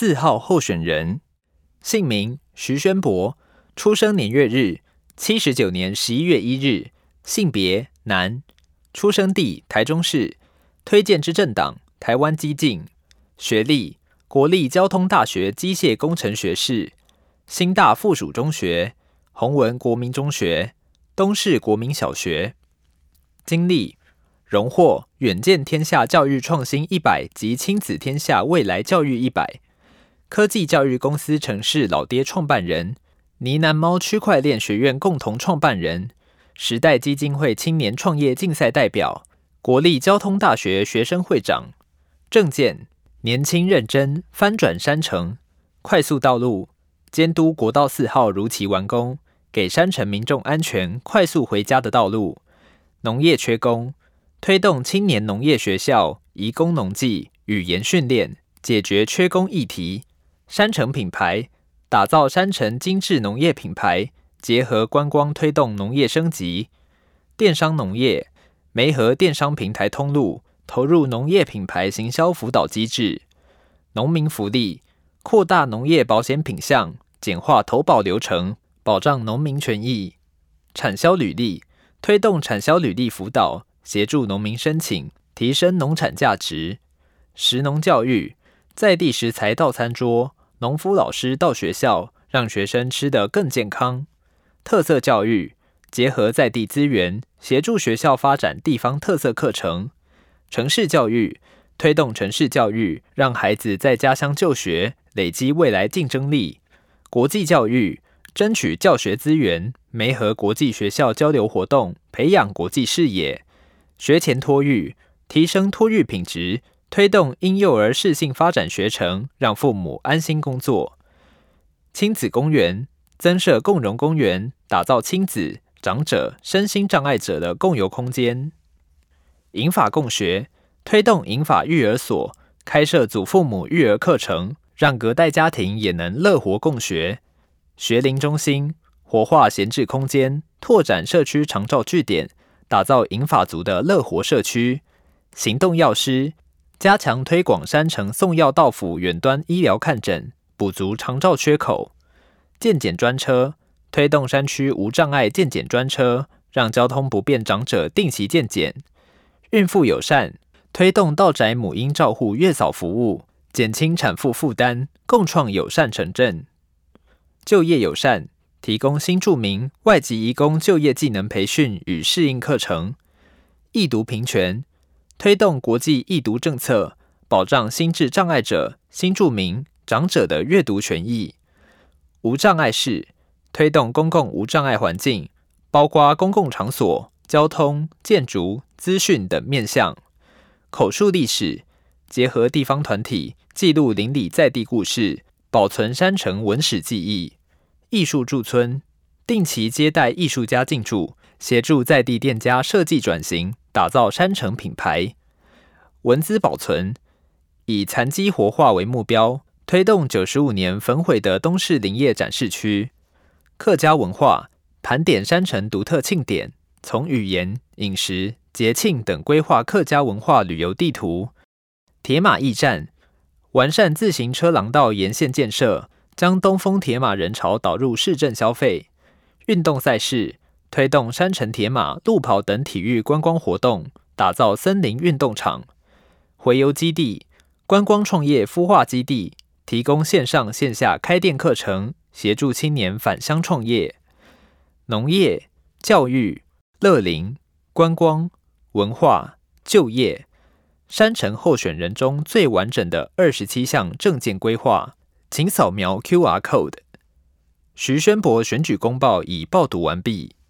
4号候选人，姓名徐宣博，出生年月日79年11月1日，性别男，出生地台中市，推荐之政党台湾基进，学历国立交通大学机械工程学士，新大附属中学、弘文国民中学、东市国民小学。经历荣获远见天下教育创新100及亲子天下未来教育100，科技教育公司城市老爹创办人，呢喃猫区块链学院共同创办人，时代基金会青年创业竞赛代表，国立交通大学学生会长。政见年轻认真，翻转山城，快速道路监督国道4号如期完工，给山城民众安全快速回家的道路。农业缺工，推动青年农业学校移工农技语言训练，解决缺工议题。山城品牌，打造山城精致农业品牌，结合观光推动农业升级。电商农业，媒合电商平台通路，投入农业品牌行销辅导机制。农民福利，扩大农业保险品项，简化投保流程，保障农民权益。产销履历，推动产销履历辅导，协助农民申请，提升农产价值。食农教育，在地食材到餐桌，农夫老师到学校，让学生吃得更健康。特色教育，结合在地资源，协助学校发展地方特色课程。城市教育，推动城市教育，让孩子在家乡就学，累积未来竞争力。国际教育，争取教学资源，媒合国际学校交流活动，培养国际视野。学前托育，提升托育品质，推动婴幼儿适性发展学程，让父母安心工作。亲子公园，增设共融公园，打造亲子、长者、身心障碍者的共游空间。银发共学，推动银发育儿所，开设祖父母育儿课程，让隔代家庭也能乐活共学。学龄中心，活化闲置空间，拓展社区长照据点，打造银发族的乐活社区。行动药师，加强推广山城送药到府远端医疗看诊，补足长照缺口。健检专车，推动山区无障碍健检专车，让交通不便长者定期健检。孕妇友善，推动到宅母婴照护月嫂服务，减轻产妇负担，共创友善城镇。就业友善，提供新住民、外籍移工就业技能培训与适应课程。易读平权，推动国际易读政策，保障心智障碍者、新住民、长者的阅读权益。无障碍市，推动公共无障碍环境，包括公共场所、交通、建筑、资讯等面向。口述历史，结合地方团体，记录邻里在地故事，保存山城文史记忆。艺术驻村，定期接待艺术家进驻，协助在地店家设计转型，打造山城品牌。文资保存，以残基活化为目标，推动95年焚毁的东市林业展示区。客家文化，盘点山城独特庆典，从语言、饮食、节庆等规划客家文化旅游地图。铁马驿站，完善自行车廊道沿线建设，将东风铁马人潮导入市政消费。运动赛事，推动山城铁马、路跑等体育观光活动，打造森林运动场。回游基地，观光创业孵化基地，提供线上线下开店课程，协助青年返乡创业。农业、教育、乐龄、观光、文化、就业，山城候选人中最完整的27项政见规划，请扫描 QR Code。徐宣博选举公报已报读完毕。